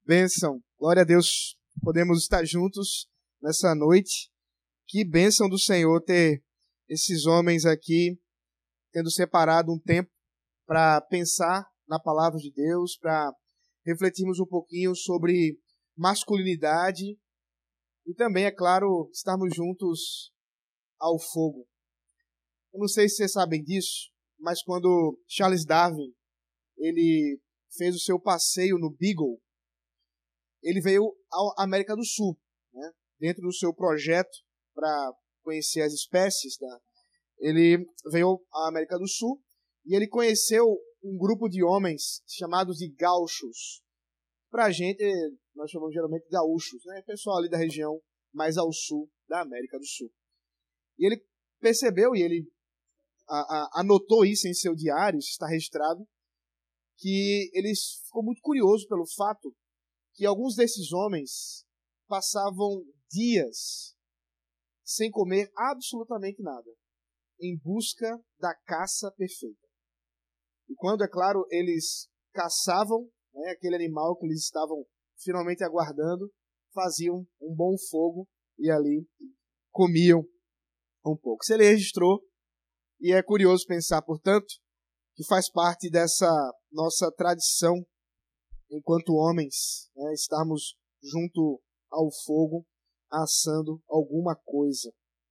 Bênção. Glória a Deus. Podemos estar juntos nessa noite. Que bênção do Senhor ter esses homens aqui, tendo separado um tempo para pensar na palavra de Deus, para refletirmos um pouquinho sobre masculinidade e também, é claro, estarmos juntos ao fogo. Eu não sei se vocês sabem disso, mas quando Charles Darwin ele fez o seu passeio no Beagle, ele veio à América do Sul, né? Dentro do seu projeto para conhecer as espécies, ele veio à América do Sul e ele conheceu um grupo de homens chamados de gaúchos. Para a gente, nós chamamos geralmente de gaúchos, né? Pessoal ali da região mais ao sul da América do Sul. E ele percebeu, e ele anotou isso em seu diário, isso está registrado, que ele ficou muito curioso pelo fato que alguns desses homens passavam dias sem comer absolutamente nada, em busca da caça perfeita. E quando, é claro, eles caçavam, né, aquele animal que eles estavam finalmente aguardando, faziam um bom fogo e ali comiam um pouco. Isso ele registrou, e é curioso pensar, portanto, que faz parte dessa nossa tradição enquanto homens, né, estarmos junto ao fogo, assando alguma coisa.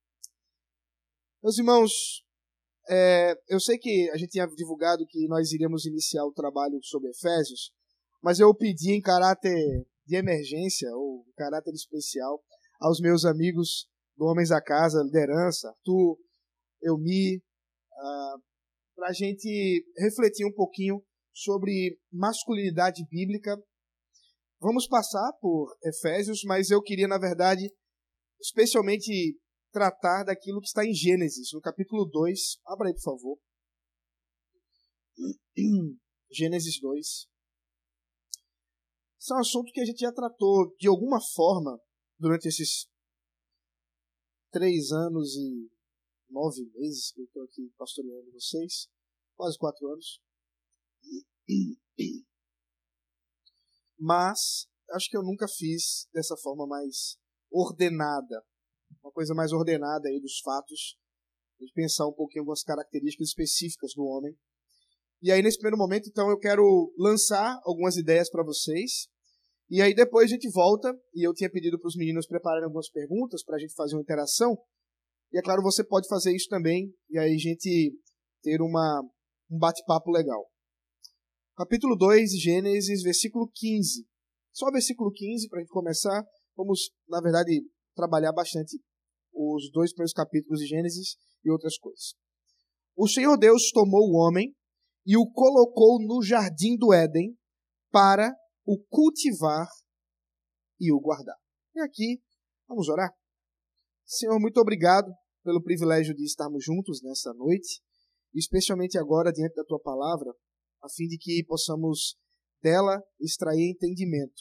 Meus irmãos, eu sei que a gente tinha divulgado que nós iríamos iniciar o trabalho sobre Efésios, mas eu pedi em caráter de emergência, ou em caráter especial, aos meus amigos do Homens da Casa, liderança, Arthur, Elmi, para a gente refletir um pouquinho sobre masculinidade bíblica. Vamos passar por Efésios, mas eu queria, na verdade, especialmente tratar daquilo que está em Gênesis, no capítulo 2. Abra aí, por favor. Gênesis 2. Esse é um assunto que a gente já tratou de alguma forma durante esses 3 anos e 9 meses que eu estou aqui pastoreando vocês, quase 4 anos. Mas acho que eu nunca fiz dessa forma mais ordenada, uma coisa mais ordenada aí dos fatos, de pensar um pouquinho algumas características específicas do homem. E aí nesse primeiro momento, então, eu quero lançar algumas ideias para vocês, e aí depois a gente volta, e eu tinha pedido para os meninos prepararem algumas perguntas para a gente fazer uma interação, e é claro, você pode fazer isso também, e aí a gente ter um bate-papo legal. Capítulo 2, Gênesis, versículo 15. Só o versículo 15, para a gente começar. Vamos, na verdade, trabalhar bastante os 2 primeiros capítulos de Gênesis e outras coisas. O Senhor Deus tomou o homem e o colocou no jardim do Éden para o cultivar e o guardar. E aqui, vamos orar? Senhor, muito obrigado pelo privilégio de estarmos juntos nessa noite, especialmente agora diante da Tua palavra, a fim de que possamos dela extrair entendimento.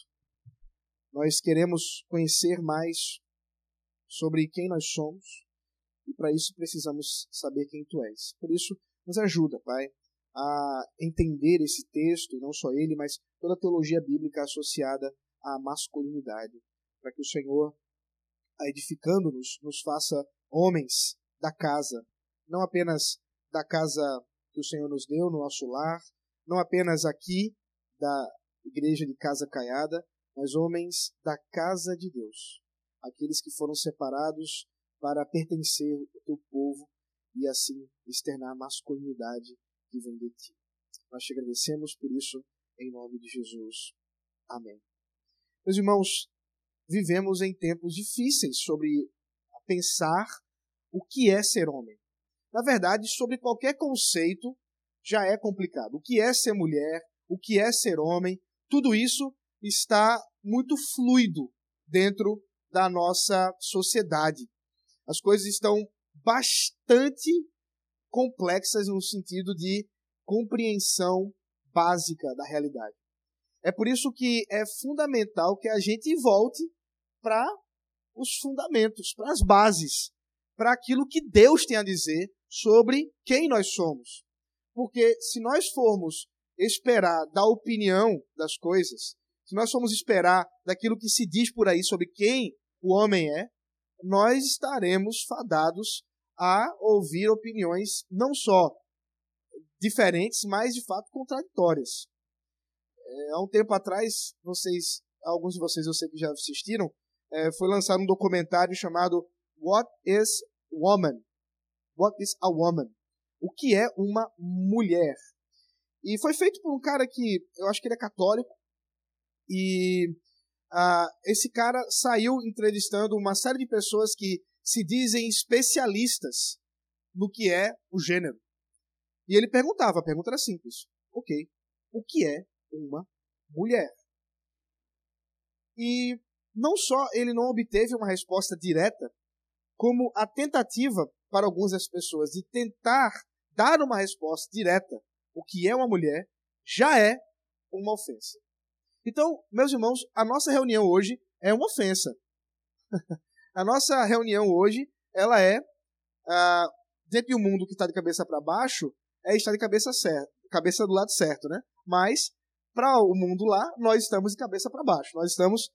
Nós queremos conhecer mais sobre quem nós somos e para isso precisamos saber quem Tu és. Por isso, nos ajuda, Pai, a entender esse texto, e não só ele, mas toda a teologia bíblica associada à masculinidade, para que o Senhor, edificando-nos, nos faça homens da casa, não apenas da casa que o Senhor nos deu, no nosso lar, não apenas aqui da igreja de Casa Caiada, mas homens da casa de Deus, aqueles que foram separados para pertencer ao teu povo e assim externar a masculinidade que vem de ti. Nós te agradecemos por isso, em nome de Jesus. Amém. Meus irmãos, vivemos em tempos difíceis sobre pensar o que é ser homem. Na verdade, sobre qualquer conceito já é complicado. O que é ser mulher, o que é ser homem, tudo isso está muito fluido dentro da nossa sociedade. As coisas estão bastante complexas no sentido de compreensão básica da realidade. É por isso que é fundamental que a gente volte para os fundamentos, para as bases, para aquilo que Deus tem a dizer sobre quem nós somos. Porque se nós formos esperar da opinião das coisas, se nós formos esperar daquilo que se diz por aí sobre quem o homem é, nós estaremos fadados a ouvir opiniões não só diferentes, mas de fato contraditórias. Há um tempo atrás, alguns de vocês eu sei que já assistiram, foi lançado um documentário chamado What is Woman? What is a Woman? O que é uma mulher? E foi feito por um cara que, eu acho que ele é católico, e esse cara saiu entrevistando uma série de pessoas que se dizem especialistas no que é o gênero. E ele perguntava, a pergunta era simples. Ok, o que é uma mulher? E não só ele não obteve uma resposta direta, como a tentativa para algumas das pessoas de tentar dar uma resposta direta, o que é uma mulher, já é uma ofensa. Então, meus irmãos, a nossa reunião hoje é uma ofensa. A nossa reunião hoje, ela é, dentro de um mundo que está de cabeça para baixo, estar de cabeça do lado certo, né? Mas, para o mundo lá, nós estamos de cabeça para baixo. Nós estamos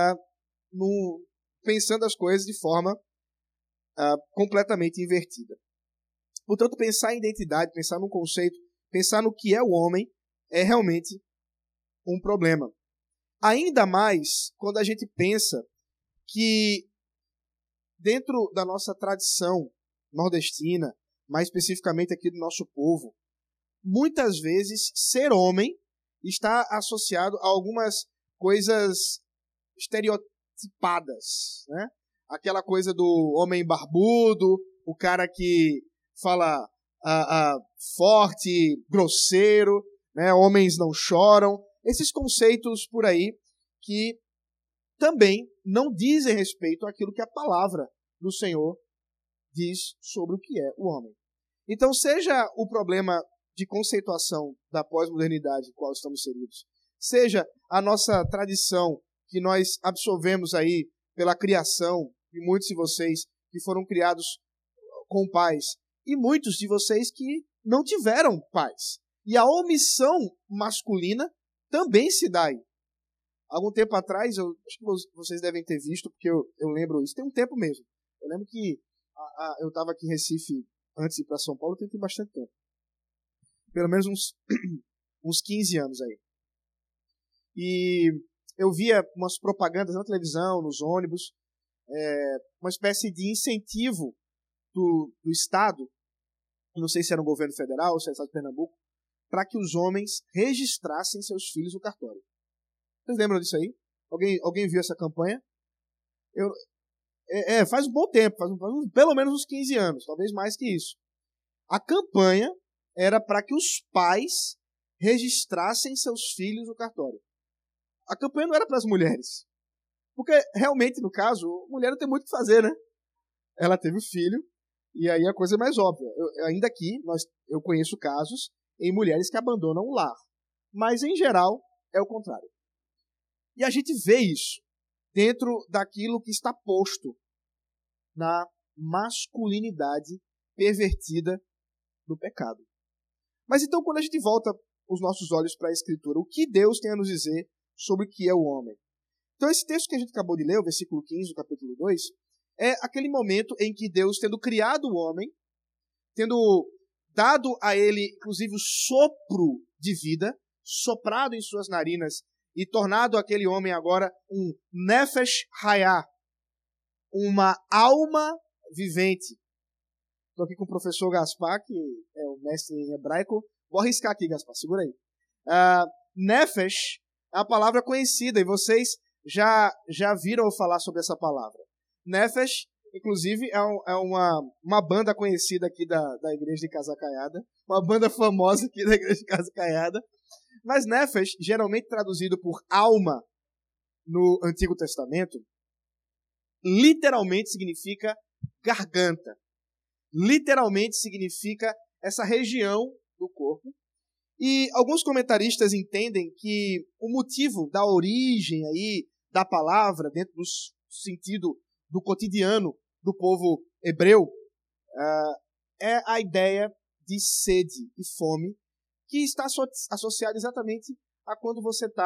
pensando as coisas de forma completamente invertida. Portanto, pensar em identidade, pensar num conceito, pensar no que é o homem, é realmente um problema. Ainda mais quando a gente pensa que dentro da nossa tradição nordestina, mais especificamente aqui do nosso povo, muitas vezes ser homem está associado a algumas coisas estereotipadas, né? Aquela coisa do homem barbudo, o cara que fala forte, grosseiro, né? Homens não choram. Esses conceitos por aí que também não dizem respeito àquilo que a palavra do Senhor diz sobre o que é o homem. Então, seja o problema de conceituação da pós-modernidade em qual estamos inseridos, seja a nossa tradição que nós absorvemos aí pela criação de muitos de vocês que foram criados com pais e muitos de vocês que não tiveram pais. E a omissão masculina também se dá aí. Algum tempo atrás, acho que vocês devem ter visto, porque eu lembro isso, tem um tempo mesmo. Eu lembro que eu estava aqui em Recife antes de ir para São Paulo, tem bastante tempo. Pelo menos uns 15 anos aí. E eu via umas propagandas na televisão, nos ônibus, uma espécie de incentivo do Estado, não sei se era no governo federal ou se era no Estado de Pernambuco, para que os homens registrassem seus filhos no cartório. Vocês lembram disso aí? Alguém viu essa campanha? Faz um bom tempo, pelo menos uns 15 anos, talvez mais que isso. A campanha era para que os pais registrassem seus filhos no cartório. A campanha não era para as mulheres. Porque, realmente, no caso, a mulher não tem muito o que fazer, né? Ela teve o filho, e aí a coisa é mais óbvia. Ainda aqui, eu conheço casos em mulheres que abandonam o lar. Mas, em geral, é o contrário. E a gente vê isso dentro daquilo que está posto na masculinidade pervertida do pecado. Mas então, quando a gente volta os nossos olhos para a Escritura, o que Deus tem a nos dizer sobre o que é o homem? Então, esse texto que a gente acabou de ler, o versículo 15 do capítulo 2, é aquele momento em que Deus, tendo criado o homem, tendo dado a ele, inclusive, o sopro de vida, soprado em suas narinas e tornado aquele homem agora um Nefesh Hayah, uma alma vivente. Estou aqui com o professor Gaspar, que é o mestre em hebraico. Vou arriscar aqui, Gaspar, segura aí. Nefesh é a palavra conhecida, e vocês já viram falar sobre essa palavra. Nefesh, inclusive, é uma banda conhecida aqui da igreja de Casa Caiada, uma banda famosa aqui da igreja de Casa Caiada. Mas Nefesh, geralmente traduzido por alma no Antigo Testamento, literalmente significa garganta. Literalmente significa essa região do corpo. E alguns comentaristas entendem que o motivo da origem aí da palavra, dentro do sentido do cotidiano do povo hebreu, é a ideia de sede e fome, que está associada exatamente a quando você está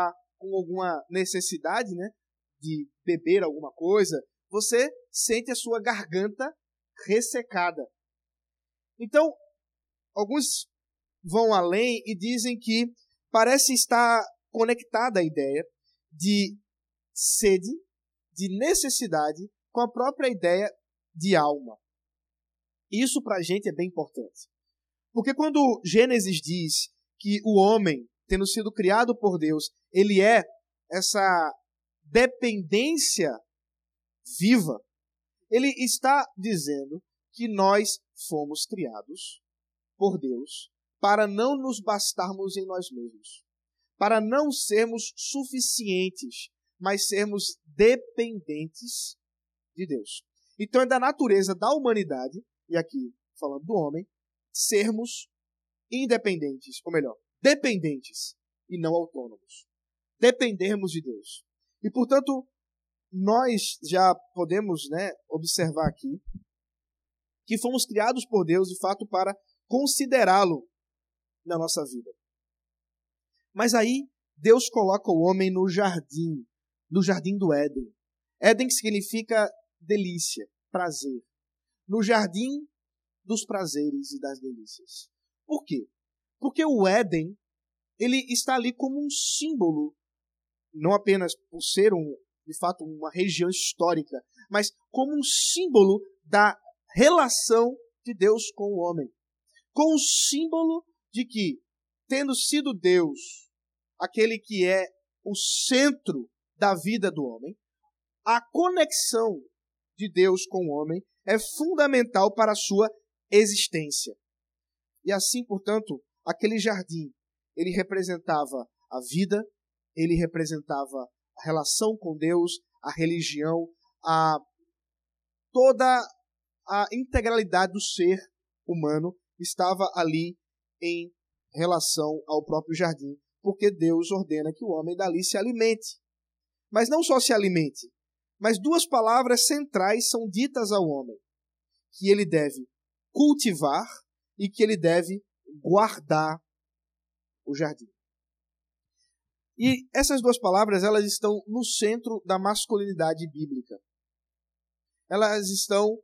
com alguma necessidade, né, de beber alguma coisa, você sente a sua garganta ressecada. Então, alguns vão além e dizem que parece estar conectada a ideia de sede, de necessidade, com a própria ideia de alma. Isso para a gente é bem importante. Porque quando Gênesis diz que o homem, tendo sido criado por Deus, ele é essa dependência viva, ele está dizendo que nós fomos criados por Deus para não nos bastarmos em nós mesmos, para não sermos suficientes, mas sermos dependentes de Deus. Então é da natureza da humanidade, e aqui falando do homem, sermos independentes, ou melhor, dependentes e não autônomos. Dependermos de Deus. E, portanto, nós já podemos, observar aqui que fomos criados por Deus, de fato, para considerá-lo na nossa vida. Mas aí, Deus coloca o homem no jardim do Éden. Éden significa delícia, prazer. No jardim dos prazeres e das delícias. Por quê? Porque o Éden, ele está ali como um símbolo, não apenas por ser, de fato, uma região histórica, mas como um símbolo da relação de Deus com o homem. Com o símbolo de que, tendo sido Deus aquele que é o centro da vida do homem, a conexão de Deus com o homem é fundamental para a sua existência. E assim, portanto, aquele jardim, ele representava a vida, ele representava a relação com Deus, a religião, toda a integralidade do ser humano estava ali em relação ao próprio jardim, porque Deus ordena que o homem dali se alimente. Mas não só se alimente, mas duas palavras centrais são ditas ao homem, que ele deve cultivar e que ele deve guardar o jardim. E essas duas palavras, elas estão no centro da masculinidade bíblica. Elas estão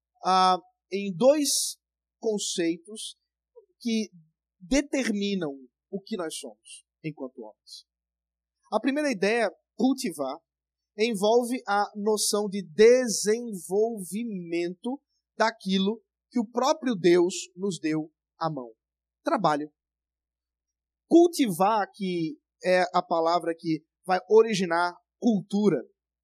em dois conceitos que determinam o que nós somos enquanto homens. A primeira ideia, cultivar, envolve a noção de desenvolvimento daquilo que o próprio Deus nos deu à mão. Trabalho. Cultivar, que é a palavra que vai originar cultura,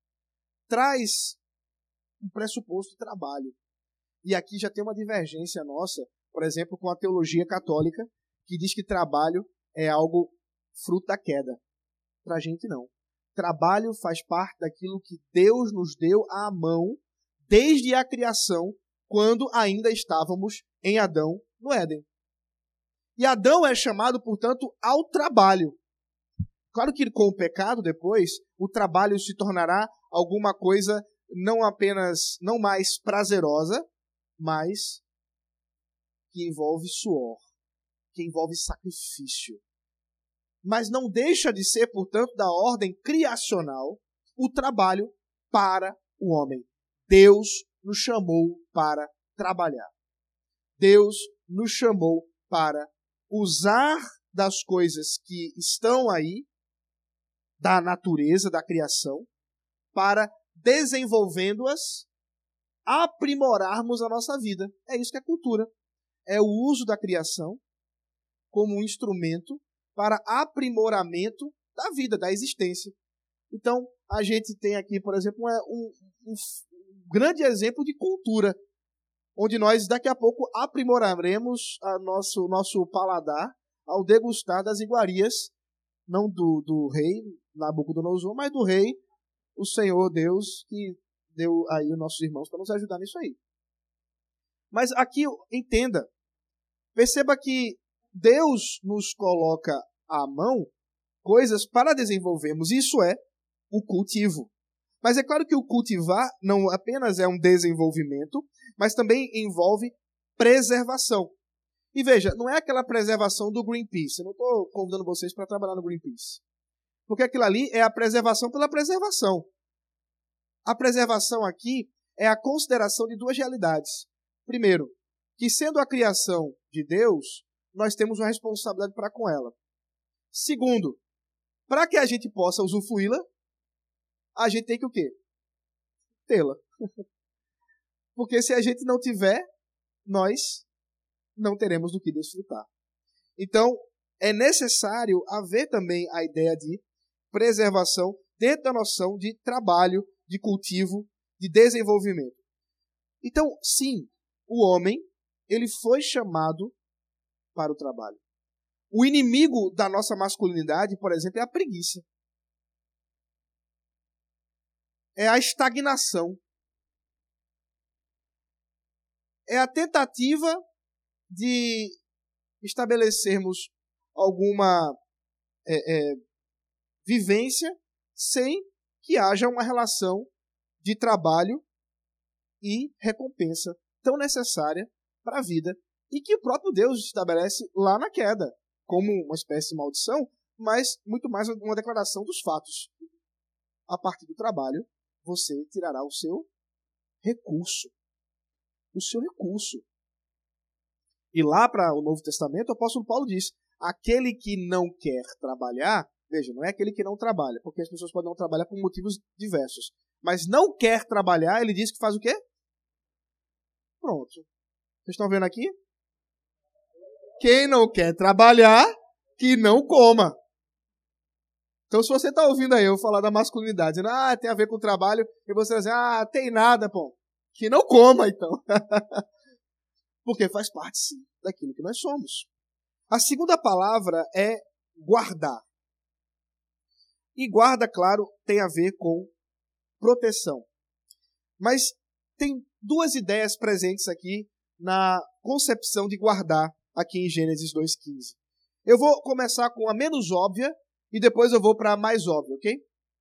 traz um pressuposto de trabalho. E aqui já tem uma divergência nossa, por exemplo, com a teologia católica, que diz que trabalho é algo fruto da queda. Para a gente não. Trabalho faz parte daquilo que Deus nos deu à mão desde a criação, quando ainda estávamos em Adão no Éden. E Adão é chamado, portanto, ao trabalho. Claro que com o pecado depois, o trabalho se tornará alguma coisa não mais prazerosa, mas que envolve suor, que envolve sacrifício. Mas não deixa de ser, portanto, da ordem criacional o trabalho para o homem. Deus nos chamou para trabalhar. Deus nos chamou para usar das coisas que estão aí, da natureza, da criação, para, desenvolvendo-as, aprimorarmos a nossa vida. É isso que é cultura. É o uso da criação como um instrumento para aprimoramento da vida, da existência. Então, a gente tem aqui, por exemplo, um grande exemplo de cultura, onde nós daqui a pouco aprimoraremos nosso paladar ao degustar das iguarias, não do rei Nabucodonosor, mas do rei, o Senhor Deus, que deu aí os nossos irmãos para nos ajudar nisso aí. Mas aqui, entenda, perceba que Deus nos coloca à mão coisas para desenvolvermos. Isso é o cultivo. Mas é claro que o cultivar não apenas é um desenvolvimento, mas também envolve preservação. E veja, não é aquela preservação do Greenpeace. Eu não estou convidando vocês para trabalhar no Greenpeace. Porque aquilo ali é a preservação pela preservação. A preservação aqui é a consideração de duas realidades. Primeiro, que sendo a criação de Deus, nós temos uma responsabilidade para com ela. Segundo, para que a gente possa usufruí-la, a gente tem que o quê? Tê-la. Porque se a gente não tiver, nós não teremos do que desfrutar. Então, é necessário haver também a ideia de preservação dentro da noção de trabalho, de cultivo, de desenvolvimento. Então, sim, o homem, ele foi chamado para o trabalho. O inimigo da nossa masculinidade, por exemplo, é a preguiça. É a estagnação. É a tentativa de estabelecermos alguma vivência sem que haja uma relação de trabalho e recompensa tão necessária para a vida e que o próprio Deus estabelece lá na queda, como uma espécie de maldição, mas muito mais uma declaração dos fatos. A partir do trabalho, você tirará o seu recurso. O seu recurso. E lá para o Novo Testamento, o apóstolo Paulo diz, aquele que não quer trabalhar, veja, não é aquele que não trabalha, porque as pessoas podem não trabalhar por motivos diversos, mas não quer trabalhar, ele diz que faz o quê? Pronto. Vocês estão vendo aqui? Quem não quer trabalhar, que não coma. Então, se você está ouvindo aí eu falar da masculinidade, dizendo, tem a ver com o trabalho, e você vai dizer, tem nada, pô. Que não coma, então. Porque faz parte, sim, daquilo que nós somos. A segunda palavra é guardar. E guarda, claro, tem a ver com proteção. Mas tem duas ideias presentes aqui na concepção de guardar aqui em Gênesis 2,15. Eu vou começar com a menos óbvia e depois eu vou para a mais óbvia, ok?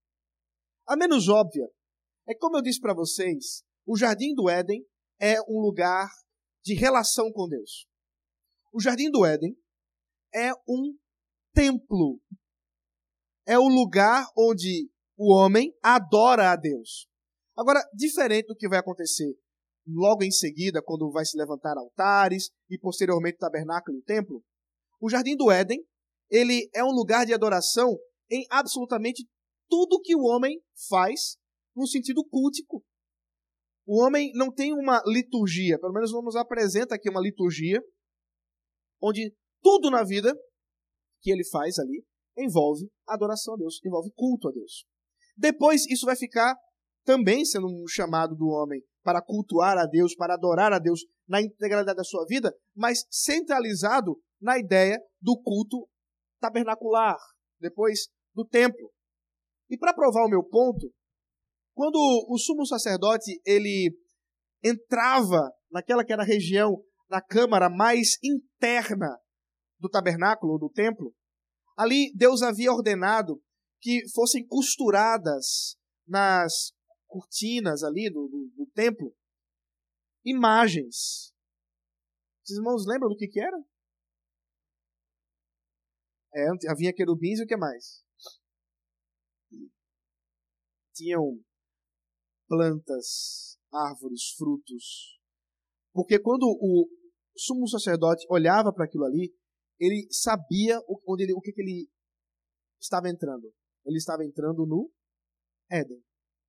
A menos óbvia é, como eu disse para vocês, o Jardim do Éden é um lugar de relação com Deus. O Jardim do Éden é um templo. É o lugar onde o homem adora a Deus. Agora, diferente do que vai acontecer logo em seguida, quando vai se levantar altares e posteriormente o tabernáculo e o templo, o Jardim do Éden, ele é um lugar de adoração em absolutamente tudo que o homem faz no sentido cultico. O homem não tem uma liturgia, pelo menos nos apresenta aqui uma liturgia, onde tudo na vida que ele faz ali envolve adoração a Deus, envolve culto a Deus. Depois isso vai ficar também sendo um chamado do homem para cultuar a Deus, para adorar a Deus na integralidade da sua vida, mas centralizado na ideia do culto tabernacular, depois do templo. E para provar o meu ponto, quando o sumo sacerdote ele entrava naquela que era a região, na câmara mais interna do tabernáculo, ou do templo, ali Deus havia ordenado que fossem costuradas nas cortinas ali do templo imagens. Os irmãos lembram do que era? Havia querubins e o que mais? Tinham plantas, árvores, frutos. Porque quando o sumo sacerdote olhava para aquilo ali, ele sabia o que ele estava entrando. Ele estava entrando no Éden.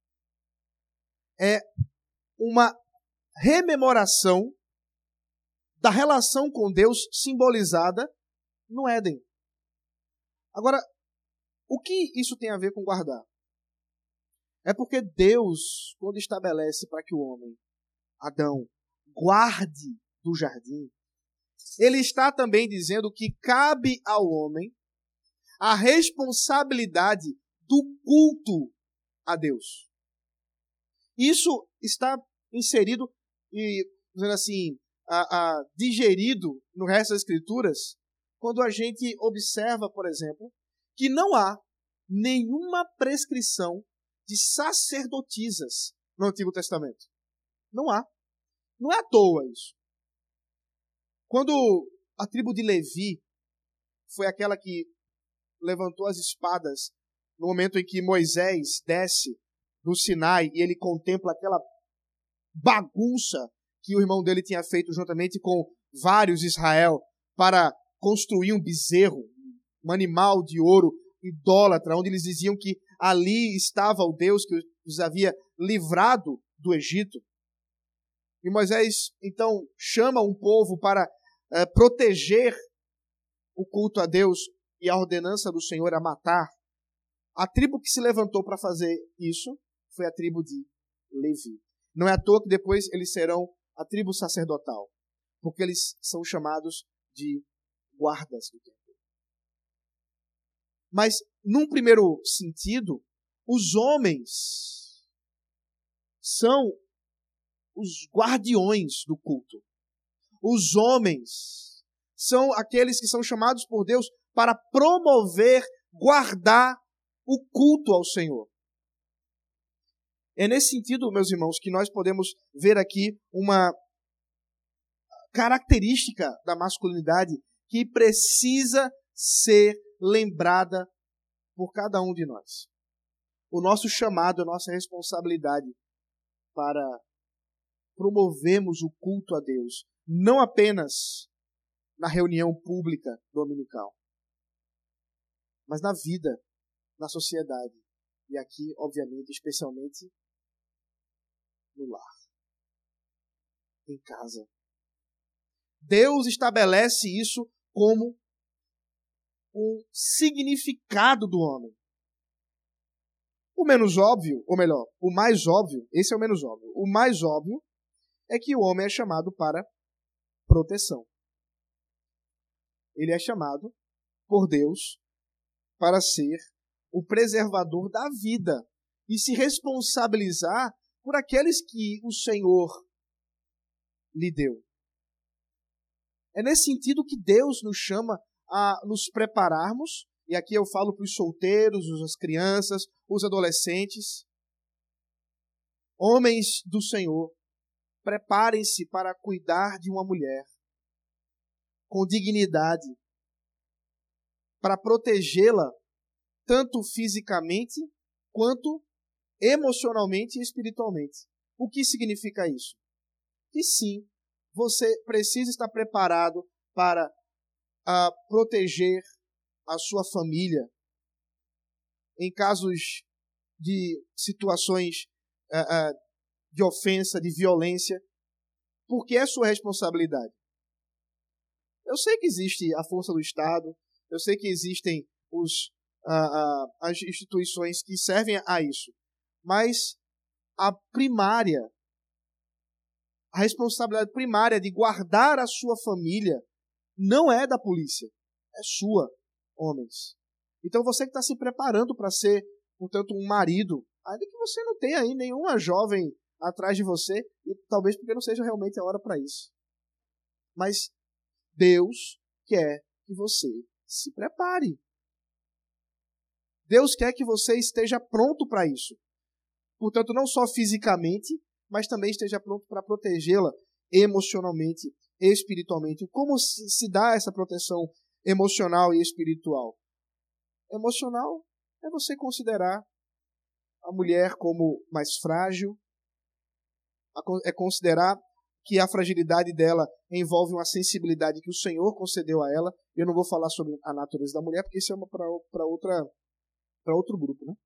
É uma rememoração da relação com Deus simbolizada no Éden. Agora, o que isso tem a ver com guardar? É porque Deus, quando estabelece para que o homem, Adão, guarde do jardim, ele está também dizendo que cabe ao homem a responsabilidade do culto a Deus. Isso está inserido e, dizendo assim, digerido no resto das Escrituras, quando a gente observa, por exemplo, que não há nenhuma prescrição de sacerdotisas no Antigo Testamento. Não há. Não é à toa isso. Quando a tribo de Levi foi aquela que levantou as espadas no momento em que Moisés desce do Sinai e ele contempla aquela bagunça que o irmão dele tinha feito juntamente com vários Israel para construir um bezerro, um animal de ouro idólatra, onde eles diziam que ali estava o Deus que os havia livrado do Egito. E Moisés, então, chama um povo para proteger o culto a Deus, e a ordenança do Senhor a matar. A tribo que se levantou para fazer isso foi a tribo de Levi. Não é à toa que depois eles serão a tribo sacerdotal, porque eles são chamados de guardas do templo. Mas, num primeiro sentido, os homens são os guardiões do culto. Os homens são aqueles que são chamados por Deus para promover, guardar o culto ao Senhor. É nesse sentido, meus irmãos, que nós podemos ver aqui uma característica da masculinidade que precisa ser lembrada por cada um de nós. O nosso chamado, a nossa responsabilidade para promovermos o culto a Deus, não apenas na reunião pública dominical, mas na vida, na sociedade, e aqui, obviamente, especialmente no lar, em casa. Deus estabelece isso como um significado do homem. O menos óbvio, ou melhor, o mais óbvio, esse é o menos óbvio. O mais óbvio é que o homem é chamado para proteção. Ele é chamado por Deus para ser o preservador da vida e se responsabilizar por aqueles que o Senhor lhe deu. É nesse sentido que Deus nos chama a nos prepararmos, e aqui eu falo para os solteiros, as crianças, os adolescentes. Homens do Senhor, preparem-se para cuidar de uma mulher com dignidade, para protegê-la tanto fisicamente quanto emocionalmente e espiritualmente. O que significa isso? Que sim, você precisa estar preparado para proteger a sua família em casos de situações de ofensa, de violência, porque é sua responsabilidade. Eu sei que existe a força do Estado, eu sei que existem as instituições que servem a isso, mas a responsabilidade primária de guardar a sua família não é da polícia, é sua, homens. Então você que está se preparando para ser, portanto, um marido, ainda que você não tenha aí nenhuma jovem atrás de você, e talvez porque não seja realmente a hora para isso. Mas Deus quer que você se prepare. Deus quer que você esteja pronto para isso. Portanto, não só fisicamente, mas também esteja pronto para protegê-la emocionalmente, espiritualmente. Como se dá essa proteção emocional e espiritual? Emocional é você considerar a mulher como mais frágil, é considerar que a fragilidade dela envolve uma sensibilidade que o Senhor concedeu a ela. Eu não vou falar sobre a natureza da mulher, porque isso é para outro grupo, né?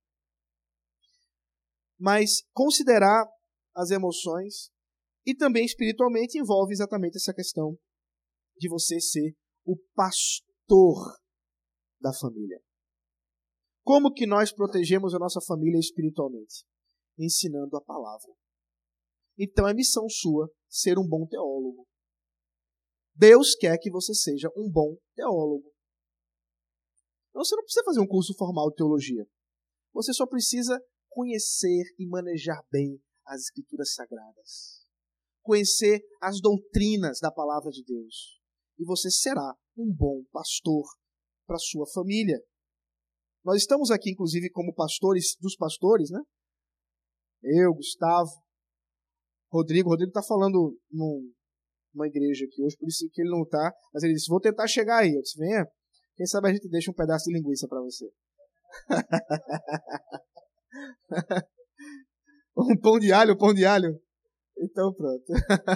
Mas considerar as emoções e também espiritualmente envolve exatamente essa questão de você ser o pastor da família. Como que nós protegemos a nossa família espiritualmente? Ensinando a palavra. Então é missão sua ser um bom teólogo. Deus quer que você seja um bom teólogo. Então você não precisa fazer um curso formal de teologia. Você só precisa conhecer e manejar bem as Escrituras Sagradas. Conhecer as doutrinas da Palavra de Deus. E você será um bom pastor para a sua família. Nós estamos aqui, inclusive, como pastores dos pastores, né? Eu, Gustavo, Rodrigo. Rodrigo está falando numa igreja aqui hoje, por isso que ele não está. Mas ele disse, vou tentar chegar aí. Eu disse, venha, quem sabe a gente deixa um pedaço de linguiça para você. Um pão de alho, pão de alho. Então pronto.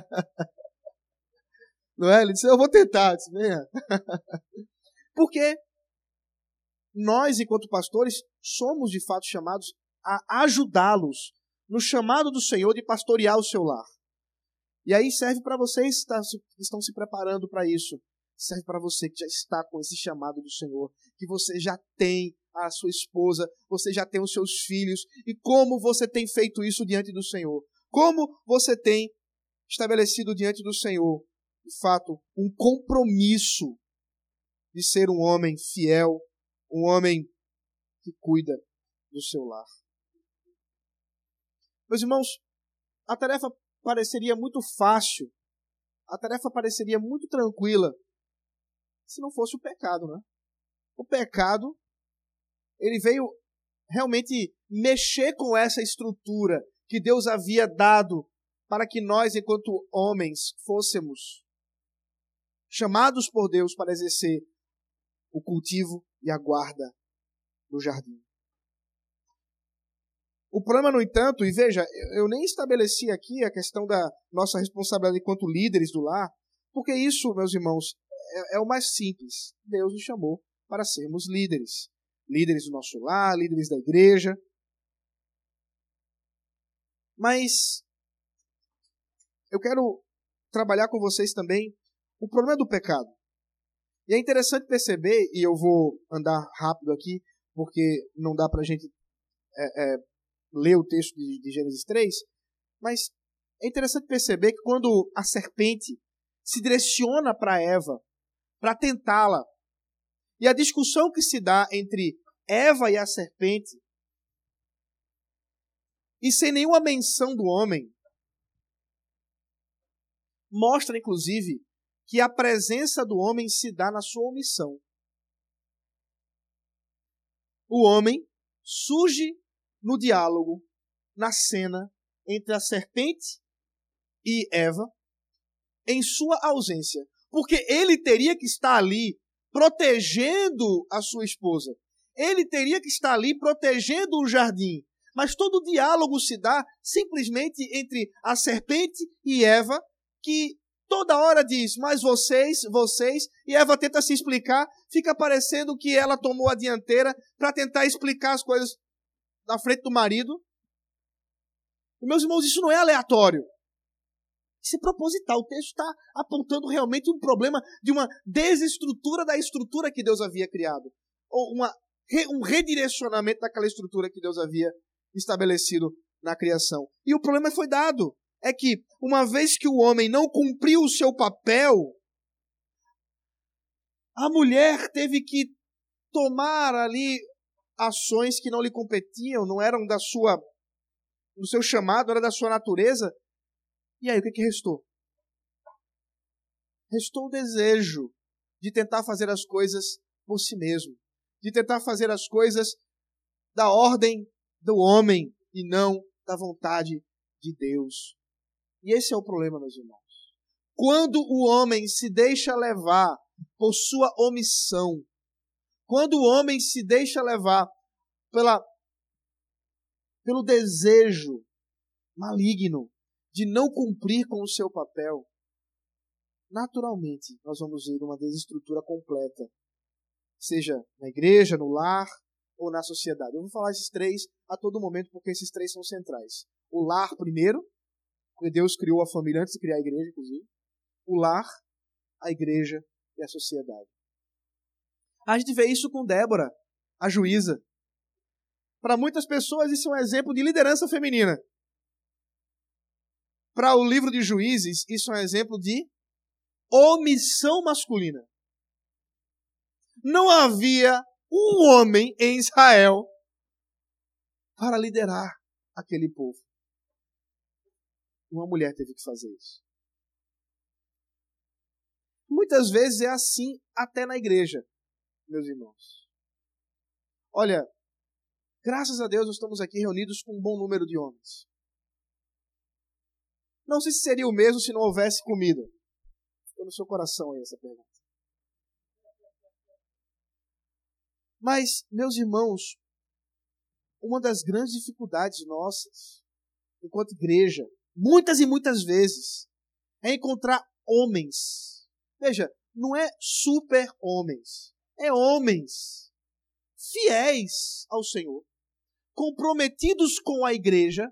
Não é? Ele disse, eu vou tentar. Eu disse, venha. Porque nós, enquanto pastores, somos de fato chamados a ajudá-los no chamado do Senhor de pastorear o seu lar. E aí serve para vocês que estão se preparando para isso. Serve para você que já está com esse chamado do Senhor, que você já tem a sua esposa, você já tem os seus filhos, e como você tem feito isso diante do Senhor. Como você tem estabelecido diante do Senhor, de fato, um compromisso de ser um homem fiel, um homem que cuida do seu lar. Meus irmãos, a tarefa pareceria muito fácil, a tarefa pareceria muito tranquila, se não fosse o pecado, né? O pecado, ele veio realmente mexer com essa estrutura que Deus havia dado para que nós, enquanto homens, fôssemos chamados por Deus para exercer o cultivo e a guarda do jardim. O problema, no entanto, e veja, eu nem estabeleci aqui a questão da nossa responsabilidade enquanto líderes do lar, porque isso, meus irmãos, é o mais simples. Deus nos chamou para sermos líderes. Líderes do nosso lar, líderes da igreja. Mas eu quero trabalhar com vocês também o problema do pecado. E é interessante perceber, e eu vou andar rápido aqui, porque não dá para a gente ler o texto de Gênesis 3, mas é interessante perceber que quando a serpente se direciona para Eva, para tentá-la, e a discussão que se dá entre Eva e a serpente, e sem nenhuma menção do homem, mostra, inclusive, que a presença do homem se dá na sua omissão. O homem surge no diálogo, na cena, entre a serpente e Eva, em sua ausência. Porque ele teria que estar ali protegendo a sua esposa. Ele teria que estar ali protegendo o jardim. Mas todo o diálogo se dá simplesmente entre a serpente e Eva, que toda hora diz, mas vocês, e Eva tenta se explicar, fica parecendo que ela tomou a dianteira para tentar explicar as coisas na frente do marido. E, meus irmãos, isso não é aleatório. Isso é proposital. O texto está apontando realmente um problema de uma desestrutura da estrutura que Deus havia criado. Ou um redirecionamento daquela estrutura que Deus havia estabelecido na criação. E o problema foi dado. É que, uma vez que o homem não cumpriu o seu papel, a mulher teve que tomar ali ações que não lhe competiam, não eram do seu chamado, não era da sua natureza. E aí, o que restou? Restou o desejo de tentar fazer as coisas por si mesmo, de tentar fazer as coisas da ordem do homem e não da vontade de Deus. E esse é o problema, meus irmãos. Quando o homem se deixa levar por sua omissão, quando o homem se deixa levar pelo desejo maligno de não cumprir com o seu papel, naturalmente nós vamos ver uma desestrutura completa, seja na igreja, no lar ou na sociedade. Eu vou falar esses três a todo momento porque esses três são centrais. O lar primeiro, porque Deus criou a família antes de criar a igreja, inclusive. O lar, a igreja e a sociedade. A gente vê isso com Débora, a juíza. Para muitas pessoas isso é um exemplo de liderança feminina. Para o livro de Juízes, isso é um exemplo de omissão masculina. Não havia um homem em Israel para liderar aquele povo. Uma mulher teve que fazer isso. Muitas vezes é assim até na igreja, meus irmãos. Olha, graças a Deus nós estamos aqui reunidos com um bom número de homens. Não sei se seria o mesmo se não houvesse comida. Ficou no seu coração aí essa pergunta. Mas, meus irmãos, uma das grandes dificuldades nossas, enquanto igreja, muitas e muitas vezes, é encontrar homens. Veja, não é super homens, é homens fiéis ao Senhor, comprometidos com a igreja,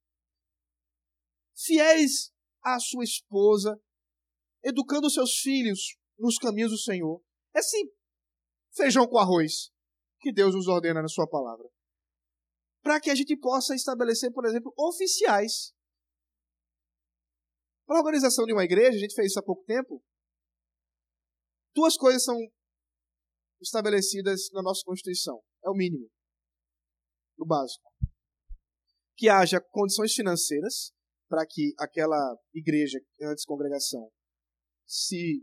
fiéis à sua esposa, educando seus filhos nos caminhos do Senhor. É assim, feijão com arroz, que Deus nos ordena na sua palavra. Para que a gente possa estabelecer, por exemplo, oficiais. Para a organização de uma igreja, a gente fez isso há pouco tempo, 2 coisas são estabelecidas na nossa Constituição. É o mínimo, o básico. Que haja condições financeiras para que aquela igreja, antes congregação, se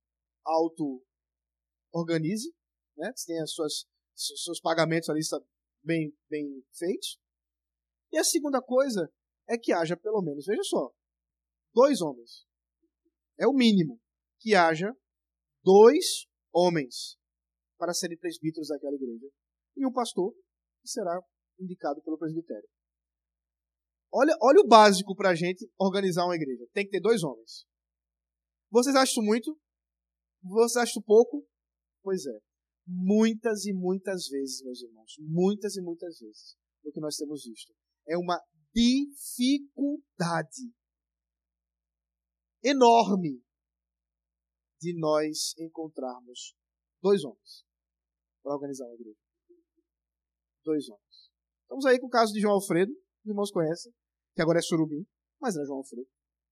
auto-organize, né? Tenha seus pagamentos ali bem feitos. E a segunda coisa é que haja pelo menos, veja só, 2 homens. É o mínimo que haja 2 homens para serem presbíteros daquela igreja. E um pastor que será indicado pelo presbitério. Olha o básico para a gente organizar uma igreja. Tem que ter 2 homens. Vocês acham isso muito? Vocês acham pouco? Pois é. Muitas e muitas vezes, meus irmãos, muitas e muitas vezes, o que nós temos visto é uma dificuldade enorme de nós encontrarmos 2 homens para organizar uma igreja. 2 homens. Estamos aí com o caso de João Alfredo, os irmãos conhecem, que agora é Surubim, mas era João Alfredo.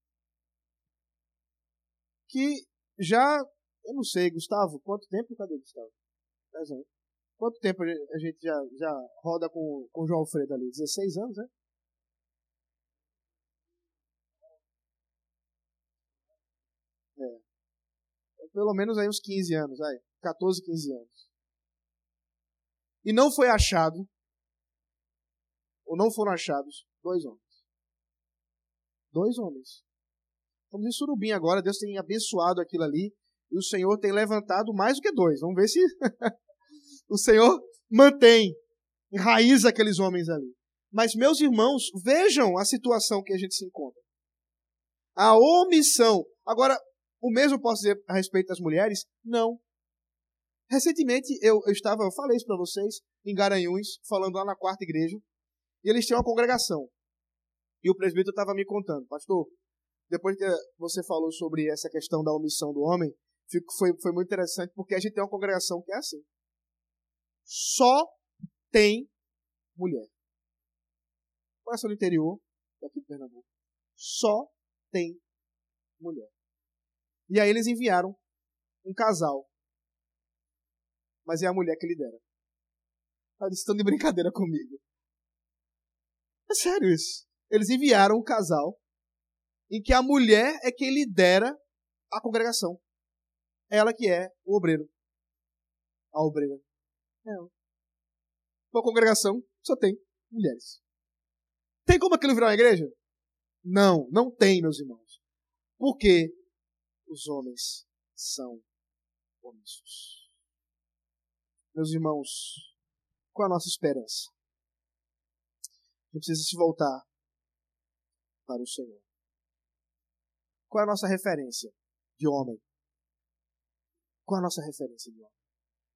Que já, eu não sei, Gustavo, quanto tempo? Cadê Gustavo? 10 anos. Quanto tempo a gente já roda com o João Alfredo ali? 16 anos, né? Pelo menos aí uns 15 anos, aí, 14, 15 anos. E não foi achado, ou não foram achados, 2 homens. 2 homens. Estamos em Surubim agora, Deus tem abençoado aquilo ali, e o Senhor tem levantado mais do que 2. Vamos ver se o Senhor mantém, enraiza aqueles homens ali. Mas, meus irmãos, vejam a situação que a gente se encontra. A omissão. Agora, o mesmo posso dizer a respeito das mulheres? Não. Recentemente, eu falei isso para vocês, em Garanhuns, falando lá na 4ª igreja, e eles tinham uma congregação. E o presbítero estava me contando, pastor, depois que você falou sobre essa questão da omissão do homem, foi muito interessante, porque a gente tem uma congregação que é assim. Só tem mulher. Congregação do interior, daqui de Pernambuco. Só tem mulher. E aí eles enviaram um casal. Mas é a mulher que lidera. Eles estão de brincadeira comigo. É sério isso. Eles enviaram um casal em que a mulher é quem lidera a congregação. Ela que é o obreiro. A obreira. É ela. Uma congregação só tem mulheres. Tem como aquilo virar uma igreja? Não, não tem, meus irmãos. Porque os homens são omissos. Meus irmãos, qual é a nossa esperança? A gente precisa se voltar para o Senhor. Qual é a nossa referência de homem? Qual é a nossa referência de homem?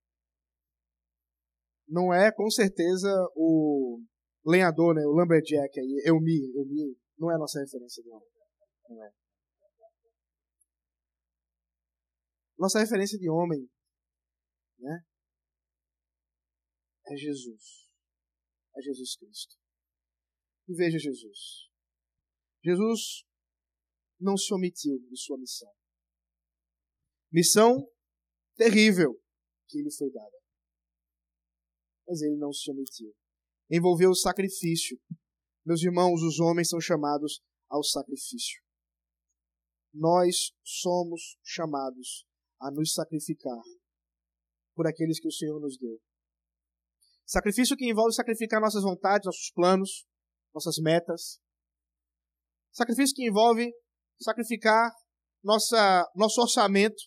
Não é, com certeza, o lenhador, né? O lumberjack aí, Elmi, não é a nossa referência de homem. Não é. Nossa referência de homem, né? É Jesus. É Jesus Cristo. E veja Jesus. Jesus não se omitiu de sua missão. Missão terrível que lhe foi dada. Mas ele não se omitiu. Envolveu o sacrifício. Meus irmãos, os homens são chamados ao sacrifício. Nós somos chamados a nos sacrificar por aqueles que o Senhor nos deu. Sacrifício que envolve sacrificar nossas vontades, nossos planos, nossas metas. Sacrifício que envolve sacrificar nosso orçamento.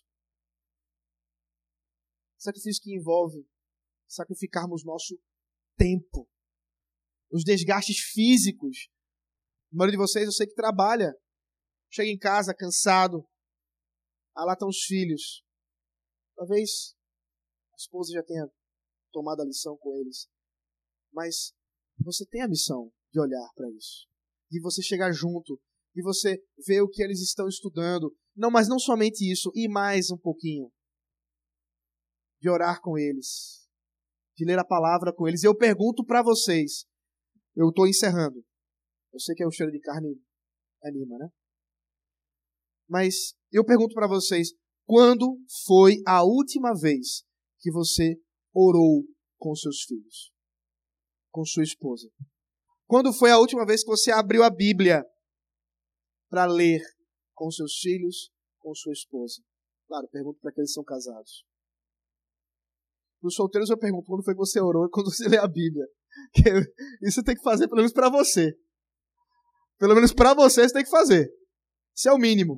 Sacrifício que envolve sacrificarmos nosso tempo. os desgastes físicos. A maioria de vocês, eu sei que trabalha. Chega em casa cansado. Lá estão os filhos. Talvez a esposa já tenha tomado a lição com eles. Mas você tem a missão de olhar para isso. De você chegar junto. De você ver o que eles estão estudando. Não, mas não somente isso. E mais um pouquinho. De orar com eles. De ler a palavra com eles. E eu pergunto para vocês. Eu estou encerrando. Eu sei que o cheiro de carne anima, né? Mas eu pergunto para vocês. Quando foi a última vez que você orou com seus filhos? Com sua esposa? Quando foi a última vez que você abriu a Bíblia para ler com seus filhos, com sua esposa? Claro, pergunto para aqueles que são casados. Para os solteiros eu pergunto, quando foi que você orou e quando você lê a Bíblia? Isso tem que fazer pelo menos para você. Pelo menos para você tem que fazer. Isso é o mínimo.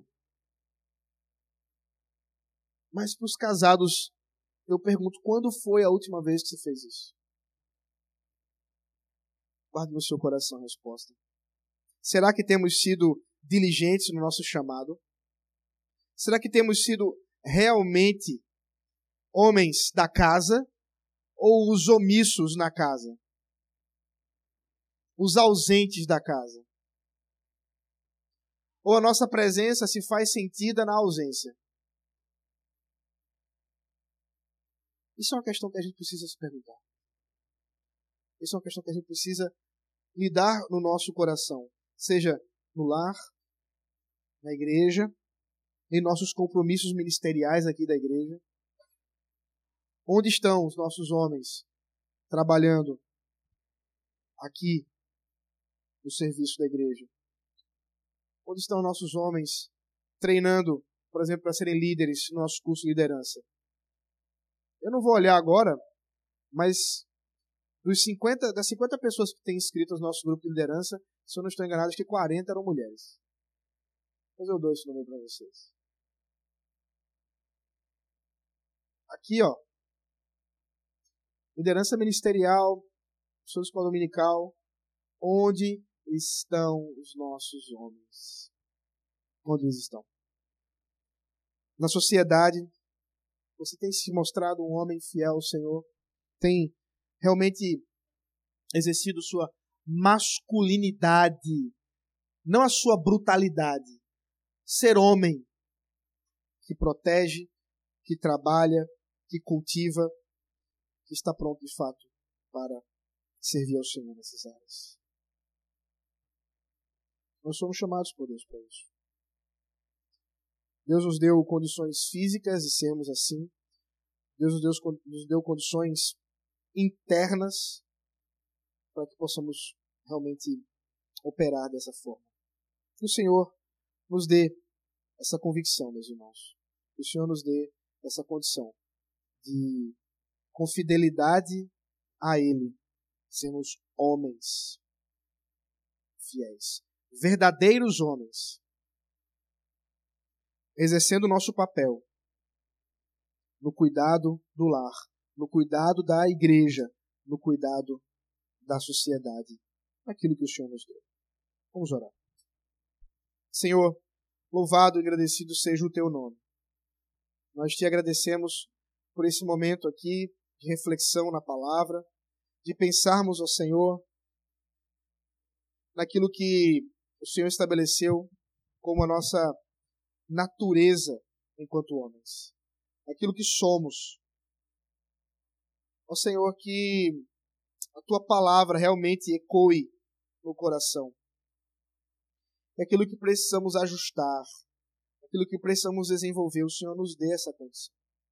Mas para os casados, eu pergunto, quando foi a última vez que você fez isso? Guarde no seu coração a resposta. Será que temos sido diligentes no nosso chamado? Será que temos sido realmente homens da casa ou os omissos na casa? Os ausentes da casa? Ou a nossa presença se faz sentida na ausência? Isso é uma questão que a gente precisa se perguntar. Isso é uma questão que a gente precisa lidar no nosso coração. Seja no lar, na igreja, em nossos compromissos ministeriais aqui da igreja. Onde estão os nossos homens trabalhando aqui no serviço da igreja? Onde estão nossos homens treinando, por exemplo, para serem líderes no nosso curso de liderança? Eu não vou olhar agora, mas das 50 pessoas que têm inscrito no nosso grupo de liderança, se eu não estou enganado, acho que 40 eram mulheres. Mas eu dou esse número para vocês. Aqui, ó. Liderança ministerial, sua escola dominical. Onde estão os nossos homens? Onde eles estão? Na sociedade, você tem se mostrado um homem fiel ao Senhor? Tem realmente exercido sua masculinidade, não a sua brutalidade. Ser homem que protege, que trabalha, que cultiva, que está pronto de fato para servir ao Senhor nessas áreas. Nós somos chamados por Deus para isso. Deus nos deu condições físicas de sermos assim. Deus nos deu condições internas para que possamos realmente operar dessa forma. Que o Senhor nos dê essa convicção, meus irmãos. Que o Senhor nos dê essa condição de, com fidelidade a Ele, sermos homens fiéis, verdadeiros homens, exercendo o nosso papel no cuidado do lar, no cuidado da igreja, no cuidado da sociedade, naquilo que o Senhor nos deu. Vamos orar. Senhor, louvado e agradecido seja o Teu nome. Nós Te agradecemos por esse momento aqui de reflexão na palavra, de pensarmos, ó Senhor, naquilo que o Senhor estabeleceu como a nossa natureza enquanto homens, aquilo que somos. Ó Senhor, que a Tua palavra realmente ecoe no coração. E aquilo que precisamos ajustar, aquilo que precisamos desenvolver, o Senhor nos dê essa condição.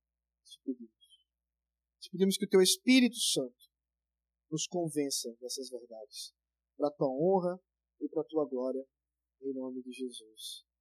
Te pedimos que o Teu Espírito Santo nos convença dessas verdades, para a Tua honra e para a Tua glória, em nome de Jesus.